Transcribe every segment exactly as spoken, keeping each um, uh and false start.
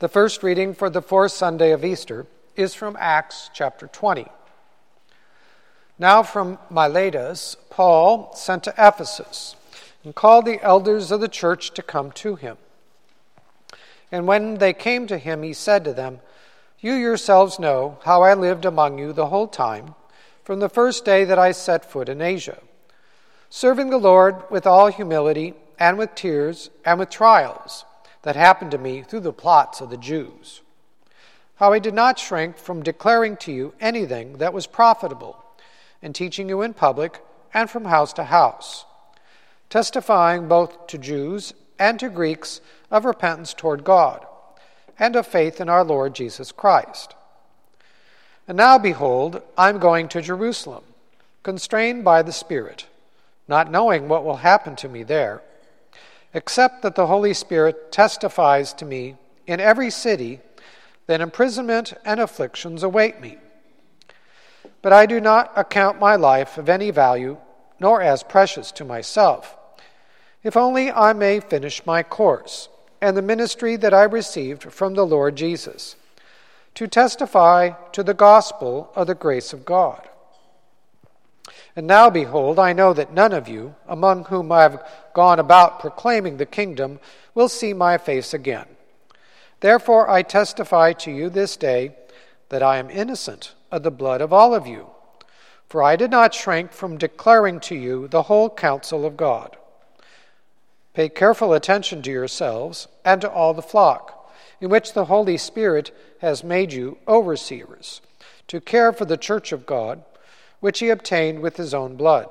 The first reading for the fourth Sunday of Easter is from Acts chapter twenty. Now from Miletus, Paul sent to Ephesus and called the elders of the church to come to him. And when they came to him, he said to them, "You yourselves know how I lived among you the whole time, from the first day that I set foot in Asia, serving the Lord with all humility and with tears and with trials that happened to me through the plots of the Jews. How I did not shrink from declaring to you anything that was profitable, and teaching you in public and from house to house, testifying both to Jews and to Greeks of repentance toward God, and of faith in our Lord Jesus Christ. And now, behold, I am going to Jerusalem, constrained by the Spirit, not knowing what will happen to me there, except that the Holy Spirit testifies to me in every city that imprisonment and afflictions await me. But I do not account my life of any value, nor as precious to myself, if only I may finish my course and the ministry that I received from the Lord Jesus, to testify to the gospel of the grace of God. And now, behold, I know that none of you, among whom I have gone about proclaiming the kingdom, will see my face again. Therefore I testify to you this day that I am innocent of the blood of all of you, for I did not shrink from declaring to you the whole counsel of God. Pay careful attention to yourselves and to all the flock, in which the Holy Spirit has made you overseers, to care for the church of God, which he obtained with his own blood.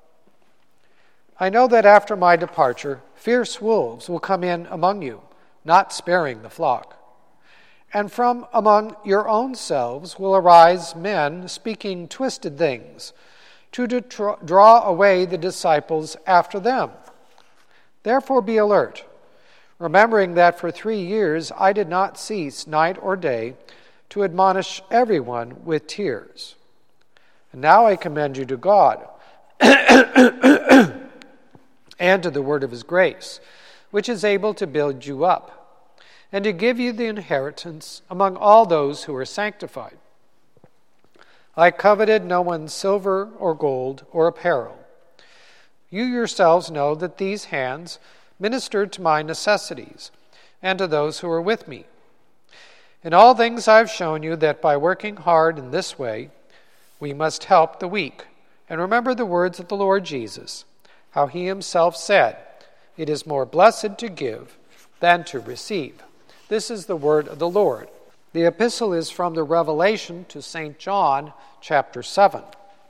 I know that after my departure, fierce wolves will come in among you, not sparing the flock. And from among your own selves will arise men speaking twisted things, to detr- draw away the disciples after them. Therefore be alert, remembering that for three years I did not cease night or day to admonish everyone with tears. And now I commend you to God and to the word of his grace, which is able to build you up and to give you the inheritance among all those who are sanctified. I coveted no one's silver or gold or apparel. You yourselves know that these hands ministered to my necessities and to those who were with me. In all things I have shown you that by working hard in this way, we must help the weak, and remember the words of the Lord Jesus, how he himself said, "It is more blessed to give than to receive." This is the word of the Lord. The epistle is from the Revelation to Saint John, chapter seven.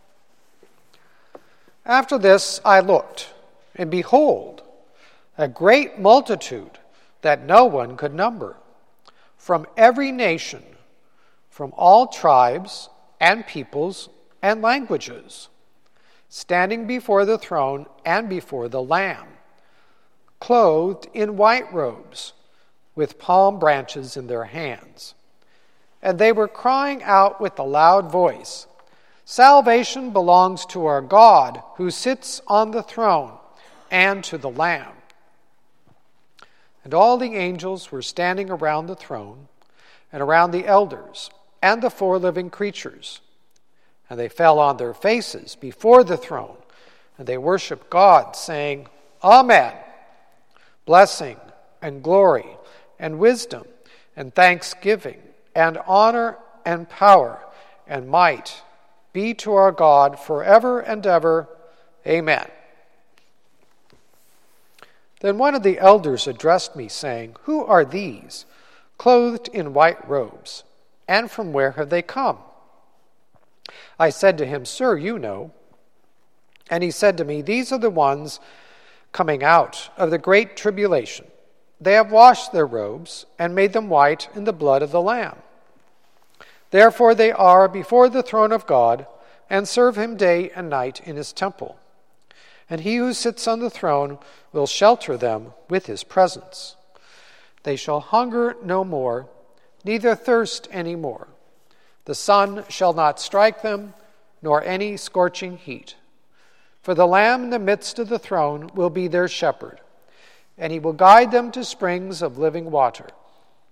After this I looked, and behold, a great multitude that no one could number, from every nation, from all tribes and peoples and languages, standing before the throne and before the Lamb, clothed in white robes, with palm branches in their hands. And they were crying out with a loud voice, "Salvation belongs to our God, who sits on the throne, and to the Lamb." And all the angels were standing around the throne, and around the elders, and the four living creatures. And they fell on their faces before the throne, and they worshiped God, saying, "Amen. Blessing and glory and wisdom and thanksgiving and honor and power and might be to our God forever and ever. Amen." Then one of the elders addressed me, saying, "Who are these, clothed in white robes, and from where have they come?" I said to him, "Sir, you know." And he said to me, "These are the ones coming out of the great tribulation. They have washed their robes and made them white in the blood of the Lamb. Therefore they are before the throne of God and serve him day and night in his temple. And he who sits on the throne will shelter them with his presence. They shall hunger no more, neither thirst any more. The sun shall not strike them, nor any scorching heat. For the Lamb in the midst of the throne will be their shepherd, and he will guide them to springs of living water.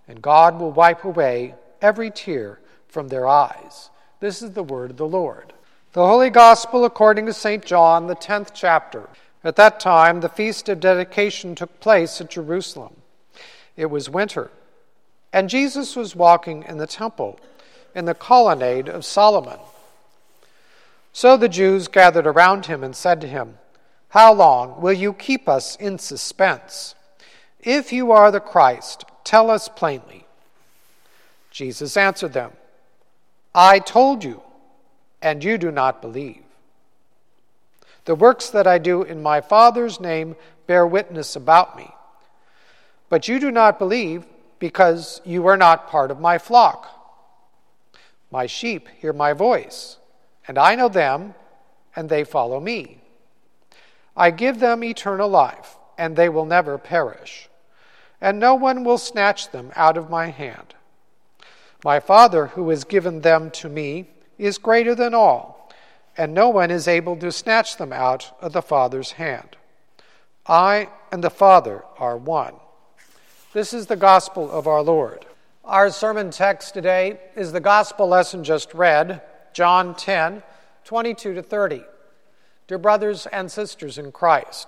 and God will wipe away every tear from their eyes. This is the word of the Lord. The Holy Gospel according to Saint John, the tenth chapter. At that time, the feast of dedication took place at Jerusalem. It was winter, and Jesus was walking in the temple, in the colonnade of Solomon. So the Jews gathered around him and said to him, "How long will you keep us in suspense? If you are the Christ, tell us plainly." Jesus answered them, "I told you, and you do not believe. The works that I do in my Father's name bear witness about me. But you do not believe because you are not part of my flock. My sheep hear my voice, and I know them, and they follow me. I give them eternal life, and they will never perish, and no one will snatch them out of my hand. My Father, who has given them to me, is greater than all, and no one is able to snatch them out of the Father's hand. I and the Father are one." This is the gospel of our Lord. Our sermon text today is the gospel lesson just read, John ten, twenty-two to thirty. Dear brothers and sisters in Christ,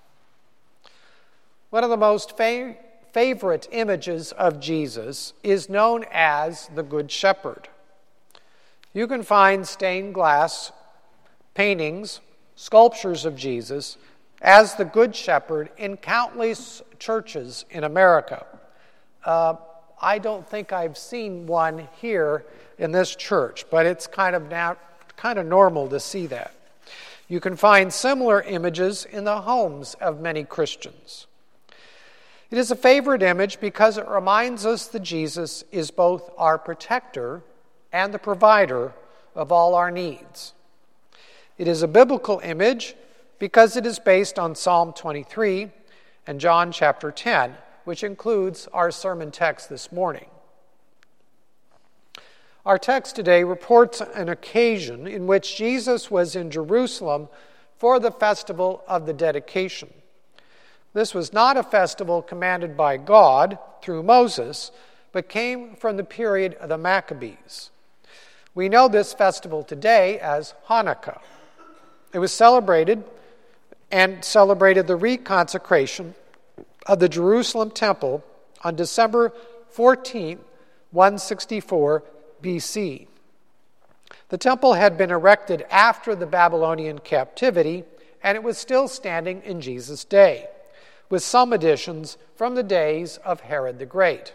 one of the most fa- favorite images of Jesus is known as the Good Shepherd. You can find stained glass paintings, sculptures of Jesus as the Good Shepherd in countless churches in America. Uh, I don't think I've seen one here in this church, but it's kind of now, kind of normal to see that. You can find similar images in the homes of many Christians. It is a favorite image because it reminds us that Jesus is both our protector and the provider of all our needs. It is a biblical image because it is based on Psalm twenty-three and John chapter ten, which includes our sermon text this morning. Our text today reports an occasion in which Jesus was in Jerusalem for the festival of the dedication. This was not a festival commanded by God through Moses, but came from the period of the Maccabees. We know this festival today as Hanukkah. It was celebrated and celebrated the reconsecration of the Jerusalem temple on December fourteenth, one sixty-four B C. The temple had been erected after the Babylonian captivity, and it was still standing in Jesus' day, with some additions from the days of Herod the Great.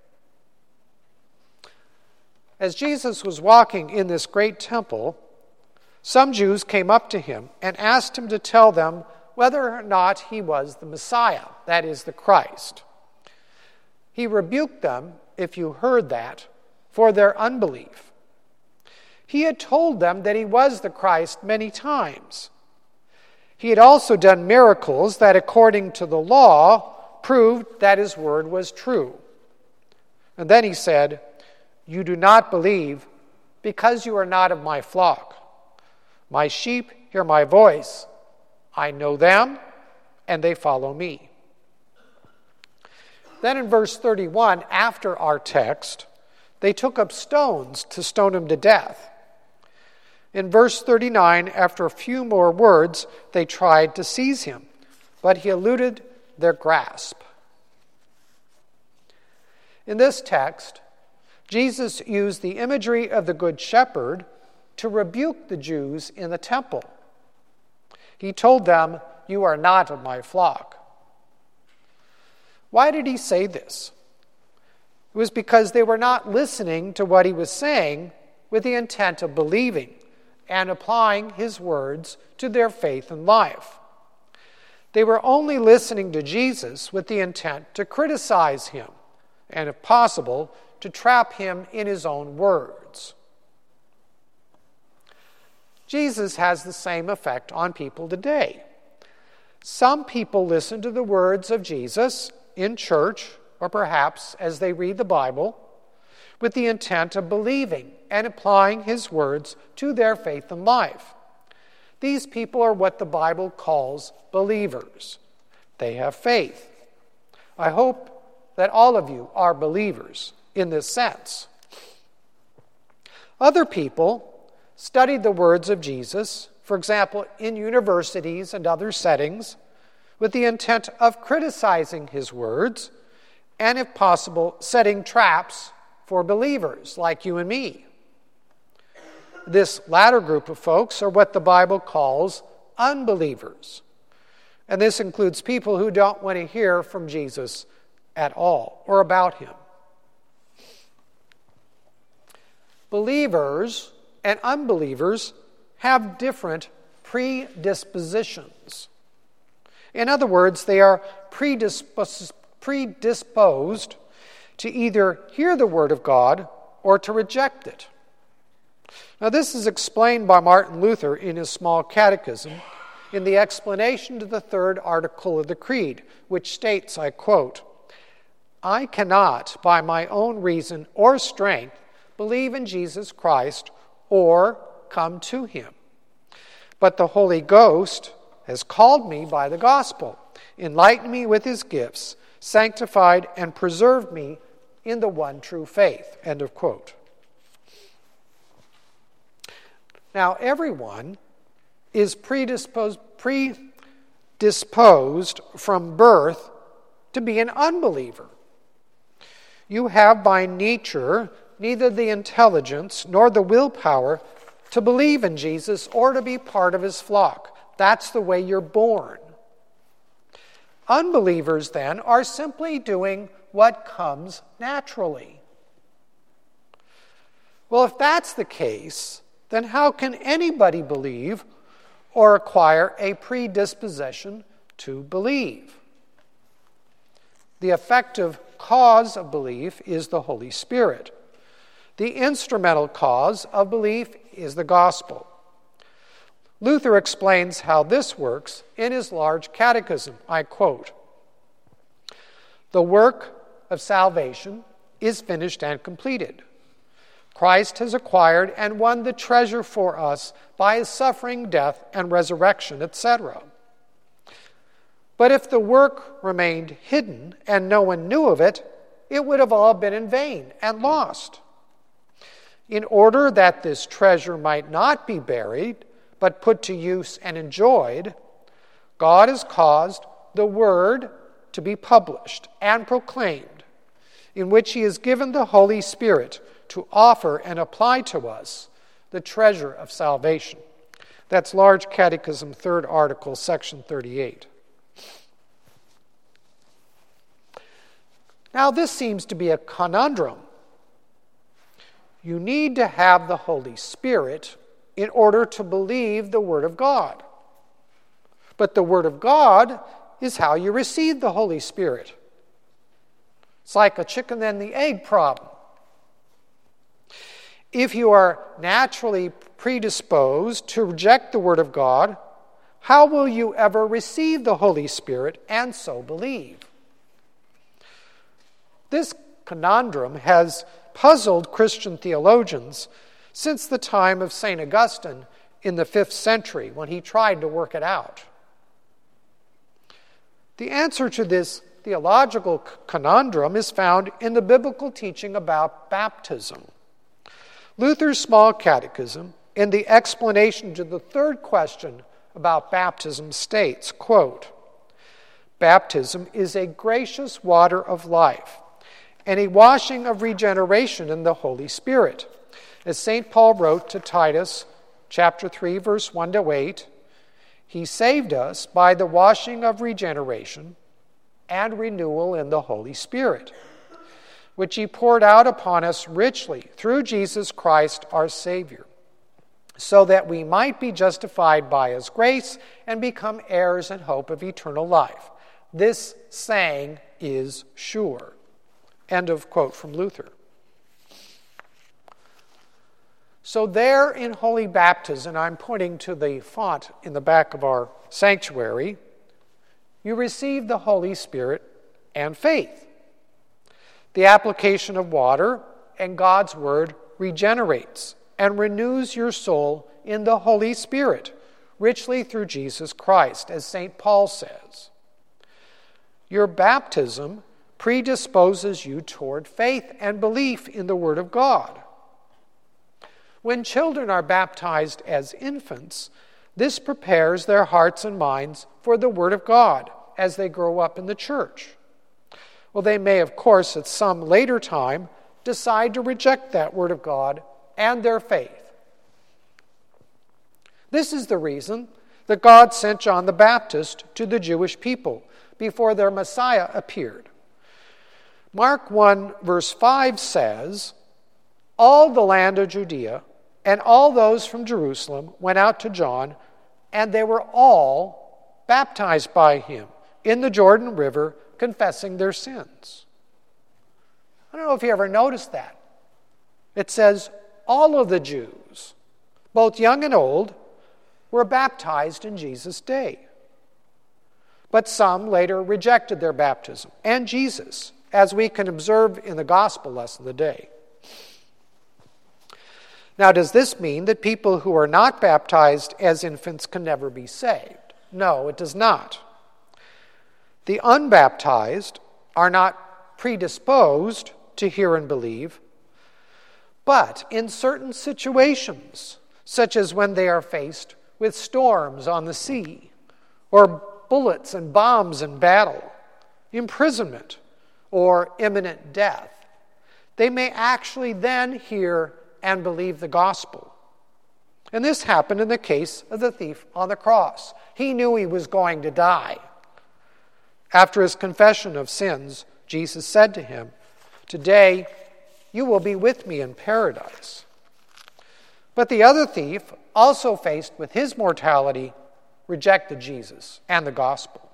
As Jesus was walking in this great temple, some Jews came up to him and asked him to tell them whether or not he was the Messiah, that is, the Christ. He rebuked them, if you heard that, for their unbelief. He had told them that he was the Christ many times. He had also done miracles that, according to the law, proved that his word was true. And then he said, "You do not believe because you are not of my flock. My sheep hear my voice. I know them, and they follow me." Then in verse thirty-one, after our text, they took up stones to stone him to death. In verse thirty-nine, after a few more words, they tried to seize him, but he eluded their grasp. In this text, Jesus used the imagery of the Good Shepherd to rebuke the Jews in the temple. He told them, "You are not of my flock." Why did he say this? It was because they were not listening to what he was saying with the intent of believing and applying his words to their faith and life. They were only listening to Jesus with the intent to criticize him and, if possible, to trap him in his own words. Jesus has the same effect on people today. Some people listen to the words of Jesus in church, or perhaps as they read the Bible, with the intent of believing and applying his words to their faith and life. These people are what the Bible calls believers. They have faith. I hope that all of you are believers in this sense. Other people studied the words of Jesus, for example, in universities and other settings, with the intent of criticizing his words and, if possible, setting traps for believers like you and me. This latter group of folks are what the Bible calls unbelievers. And this includes people who don't want to hear from Jesus at all or about him. Believers and unbelievers have different predispositions. In other words, they are predisposed, predisposed to either hear the Word of God or to reject it. Now, this is explained by Martin Luther in his Small Catechism in the explanation to the third article of the Creed, which states, I quote, "I cannot, by my own reason or strength, believe in Jesus Christ or come to him. But the Holy Ghost has called me by the gospel, enlightened me with his gifts, sanctified and preserved me in the one true faith." End of quote. Now, everyone is predisposed, predisposed from birth to be an unbeliever. You have by nature neither the intelligence nor the willpower to believe in Jesus or to be part of his flock. That's the way you're born. Unbelievers, then, are simply doing what comes naturally. Well, if that's the case, then how can anybody believe or acquire a predisposition to believe? The effective cause of belief is the Holy Spirit. The instrumental cause of belief is the gospel. Luther explains how this works in his large catechism. I quote, "The work of salvation is finished and completed. Christ has acquired and won the treasure for us by his suffering, death, and resurrection, et cetera. But if the work remained hidden and no one knew of it, it would have all been in vain and lost. In order that this treasure might not be buried, but put to use and enjoyed, God has caused the Word to be published and proclaimed, in which he has given the Holy Spirit to offer and apply to us the treasure of salvation." That's Large Catechism, third article, section thirty-eight. Now, this seems to be a conundrum. You need to have the Holy Spirit in order to believe the Word of God. But the Word of God is how you receive the Holy Spirit. It's like a chicken and the egg problem. If you are naturally predisposed to reject the Word of God, how will you ever receive the Holy Spirit and so believe? This conundrum has puzzled Christian theologians since the time of Saint Augustine in the fifth century, when he tried to work it out. The answer to this theological conundrum is found in the biblical teaching about baptism. Luther's Small Catechism, in the explanation to the third question about baptism, states, quote, "Baptism is a gracious water of life and a washing of regeneration in the Holy Spirit. As Saint Paul wrote to Titus, chapter three, verse one to eight, he saved us by the washing of regeneration and renewal in the Holy Spirit, which he poured out upon us richly through Jesus Christ our Savior, so that we might be justified by his grace and become heirs in hope of eternal life. This saying is sure." End of quote from Luther. So there in holy baptism, I'm pointing to the font in the back of our sanctuary, you receive the Holy Spirit and faith. The application of water and God's Word regenerates and renews your soul in the Holy Spirit, richly through Jesus Christ, as Saint Paul says. Your baptism predisposes you toward faith and belief in the Word of God. When children are baptized as infants, this prepares their hearts and minds for the Word of God as they grow up in the church. Well, they may, of course, at some later time, decide to reject that Word of God and their faith. This is the reason that God sent John the Baptist to the Jewish people before their Messiah appeared. Mark one, verse five says, "All the land of Judea and all those from Jerusalem went out to John, and they were all baptized by him in the Jordan River, confessing their sins." I don't know if you ever noticed that. It says all of the Jews, both young and old, were baptized in Jesus' day. But some later rejected their baptism and Jesus, as we can observe in the gospel lesson of the day. Now, does this mean that people who are not baptized as infants can never be saved? No, it does not. The unbaptized are not predisposed to hear and believe, but in certain situations, such as when they are faced with storms on the sea, or bullets and bombs in battle, imprisonment, or imminent death, they may actually then hear and believe the gospel. And this happened in the case of the thief on the cross. He knew he was going to die. After his confession of sins, Jesus said to him, "Today you will be with me in paradise." But the other thief, also faced with his mortality, rejected Jesus and the gospel.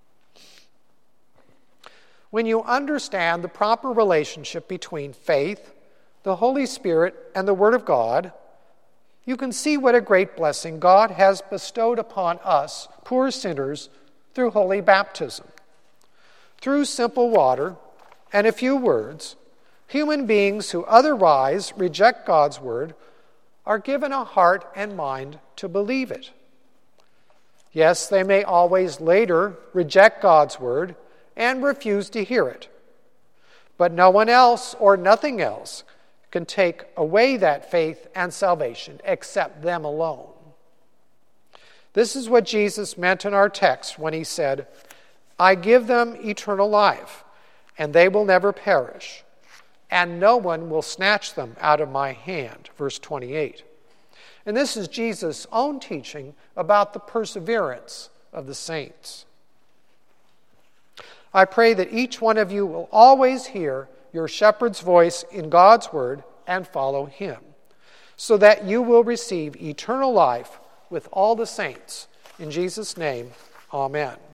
When you understand the proper relationship between faith, the Holy Spirit, and the Word of God, you can see what a great blessing God has bestowed upon us, poor sinners, through holy baptism. Through simple water and a few words, human beings who otherwise reject God's Word are given a heart and mind to believe it. Yes, they may always later reject God's Word and refuse to hear it. But no one else or nothing else can take away that faith and salvation except them alone. This is what Jesus meant in our text when he said, "I give them eternal life, and they will never perish, and no one will snatch them out of my hand." Verse twenty-eight. And this is Jesus' own teaching about the perseverance of the saints. I pray that each one of you will always hear your shepherd's voice in God's word and follow him, so that you will receive eternal life with all the saints. In Jesus' name, amen.